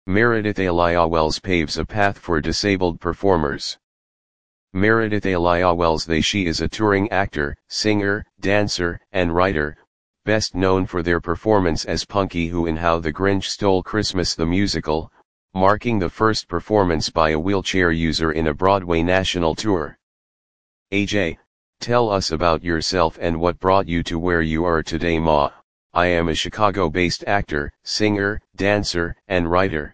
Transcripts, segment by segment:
Meredith Eliawells paves a path for disabled performers. Meredith Eliawells she is a touring actor, singer, dancer, and writer, best known for their performance as Punky Who in How the Grinch Stole Christmas the musical, marking the first performance by a wheelchair user in a Broadway national tour. AJ, tell us about yourself and what brought you to where you are today. Ma, I am a Chicago-based actor, singer, dancer, and writer.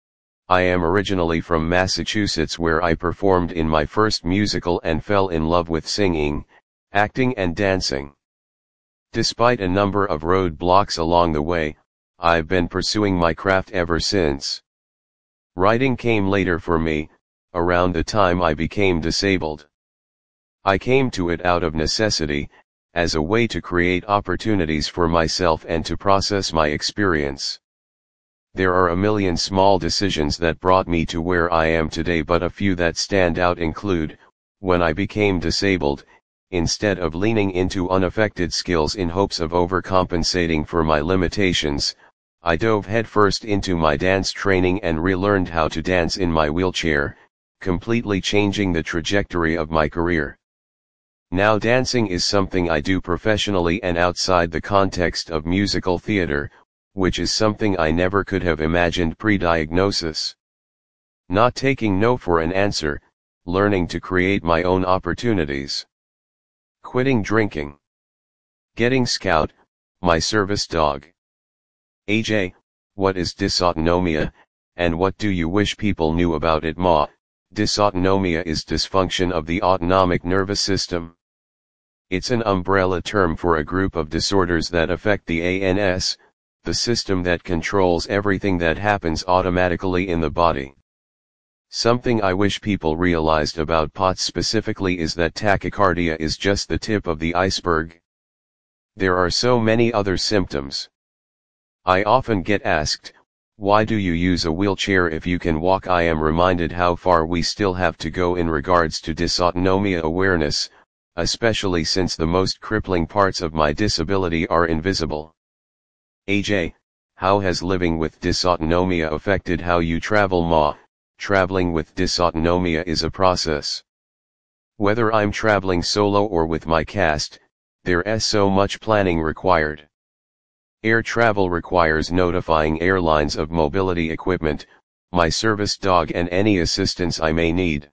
I am originally from Massachusetts, where I performed in my first musical and fell in love with singing, acting and dancing. Despite a number of roadblocks along the way, I've been pursuing my craft ever since. Writing came later for me, around the time I became disabled. I came to it out of necessity, as a way to create opportunities for myself and to process my experience. There are a million small decisions that brought me to where I am today, but a few that stand out include, when I became disabled, instead of leaning into unaffected skills in hopes of overcompensating for my limitations, I dove headfirst into my dance training and relearned how to dance in my wheelchair, completely changing the trajectory of my career. Now dancing is something I do professionally and outside the context of musical theater, which is something I never could have imagined pre-diagnosis. Not taking no for an answer, learning to create my own opportunities. Quitting drinking. Getting Scout, my service dog. AJ, what is dysautonomia, and what do you wish people knew about it? Ma, dysautonomia is dysfunction of the autonomic nervous system. It's an umbrella term for a group of disorders that affect the ANS, the system that controls everything that happens automatically in the body. Something I wish people realized about POTS specifically is that tachycardia is just the tip of the iceberg. There are so many other symptoms. I often get asked, why do you use a wheelchair if you can walk? I am reminded how far we still have to go in regards to dysautonomia awareness, especially since the most crippling parts of my disability are invisible. AJ, how has living with dysautonomia affected how you travel? Ma, traveling with dysautonomia is a process. Whether I'm traveling solo or with my cast, there's so much planning required. Air travel requires notifying airlines of mobility equipment, my service dog, and any assistance I may need.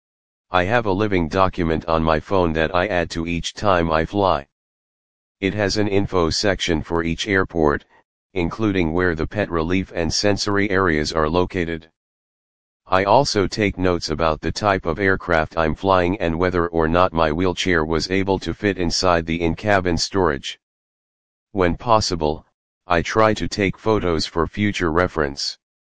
I have a living document on my phone that I add to each time I fly. It has an info section for each airport, including where the pet relief and sensory areas are located. I also take notes about the type of aircraft I'm flying and whether or not my wheelchair was able to fit inside the in-cabin storage. When possible, I try to take photos for future reference.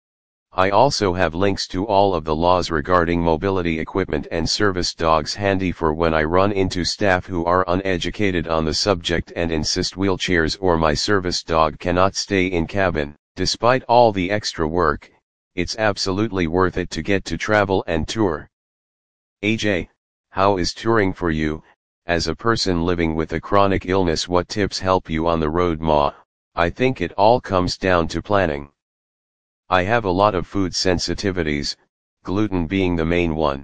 I also have links to all of the laws regarding mobility equipment and service dogs handy for when I run into staff who are uneducated on the subject and insist wheelchairs or my service dog cannot stay in cabin. Despite all the extra work, it's absolutely worth it to get to travel and tour. AJ, how is touring for you, as a person living with a chronic illness? What tips help you on the road? Ma, I think it all comes down to planning. I have a lot of food sensitivities, gluten being the main one.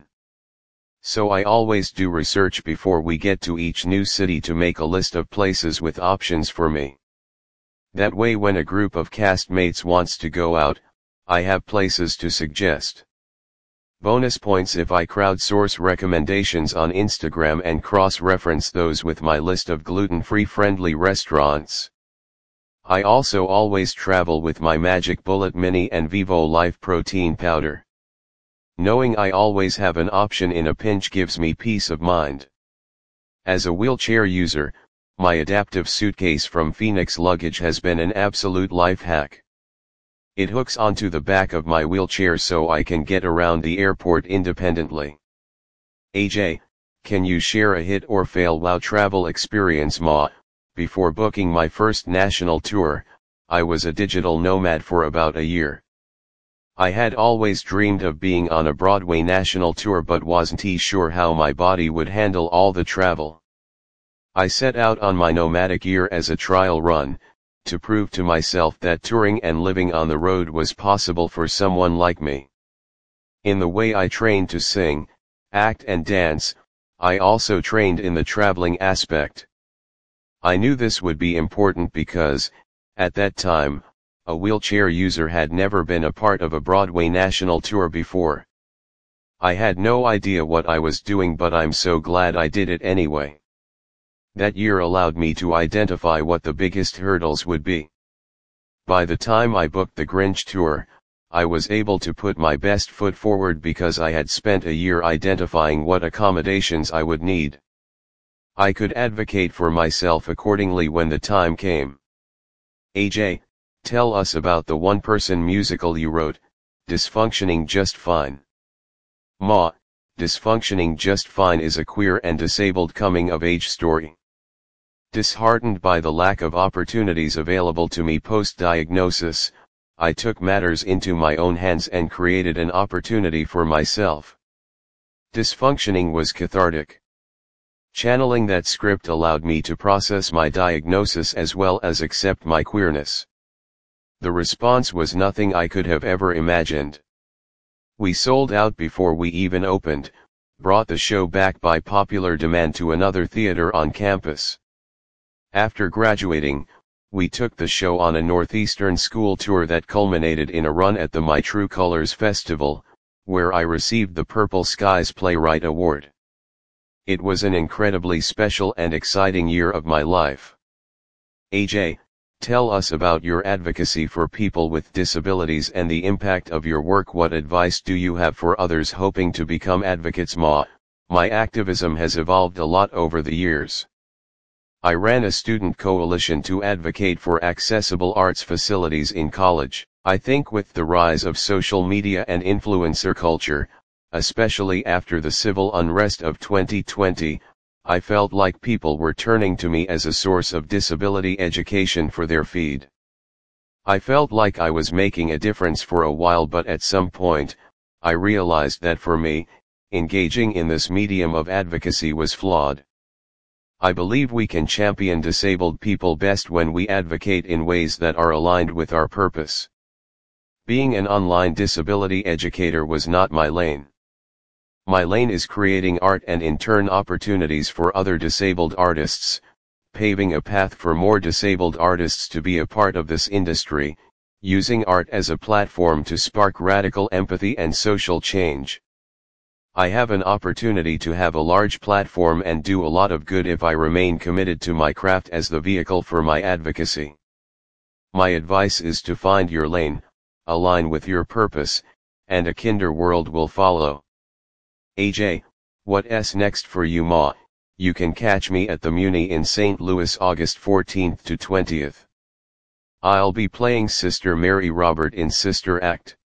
So I always do research before we get to each new city to make a list of places with options for me. That way when a group of castmates wants to go out, I have places to suggest. Bonus points if I crowdsource recommendations on Instagram and cross-reference those with my list of gluten-free friendly restaurants. I also always travel with my Magic Bullet Mini and Vivo Life protein powder. Knowing I always have an option in a pinch gives me peace of mind. As a wheelchair user, my adaptive suitcase from Phoenix Luggage has been an absolute life hack. It hooks onto the back of my wheelchair so I can get around the airport independently. AJ, can you share a hit or fail WOW travel experience? Ma, before booking my first national tour, I was a digital nomad for about a year. I had always dreamed of being on a Broadway national tour but wasn't sure how my body would handle all the travel. I set out on my nomadic year as a trial run, to prove to myself that touring and living on the road was possible for someone like me. In the way I trained to sing, act and dance, I also trained in the traveling aspect. I knew this would be important because, at that time, a wheelchair user had never been a part of a Broadway national tour before. I had no idea what I was doing, but I'm so glad I did it anyway. That year allowed me to identify what the biggest hurdles would be. By the time I booked the Grinch tour, I was able to put my best foot forward because I had spent a year identifying what accommodations I would need. I could advocate for myself accordingly when the time came. AJ, tell us about the one-person musical you wrote, Dysfunctioning Just Fine. Ma, Dysfunctioning Just Fine is a queer and disabled coming-of-age story. Disheartened by the lack of opportunities available to me post-diagnosis, I took matters into my own hands and created an opportunity for myself. Dysfunctioning was cathartic. Channeling that script allowed me to process my diagnosis as well as accept my queerness. The response was nothing I could have ever imagined. We sold out before we even opened, brought the show back by popular demand to another theater on campus. After graduating, we took the show on a Northeastern school tour that culminated in a run at the My True Colors Festival, where I received the Purple Skies Playwright Award. It was an incredibly special and exciting year of my life. AJ, tell us about your advocacy for people with disabilities and the impact of your work. What advice do you have for others hoping to become advocates? Ma, my activism has evolved a lot over the years. I ran a student coalition to advocate for accessible arts facilities in college. I think with the rise of social media and influencer culture, especially after the civil unrest of 2020, I felt like people were turning to me as a source of disability education for their feed. I felt like I was making a difference for a while, but at some point, I realized that for me, engaging in this medium of advocacy was flawed. I believe we can champion disabled people best when we advocate in ways that are aligned with our purpose. Being an online disability educator was not my lane. My lane is creating art and in turn opportunities for other disabled artists, paving a path for more disabled artists to be a part of this industry, using art as a platform to spark radical empathy and social change. I have an opportunity to have a large platform and do a lot of good if I remain committed to my craft as the vehicle for my advocacy. My advice is to find your lane, align with your purpose, and a kinder world will follow. AJ, what's next for you? Ma, you can catch me at the Muni in St. Louis August 14th to 20th. I'll be playing Sister Mary Robert in Sister Act.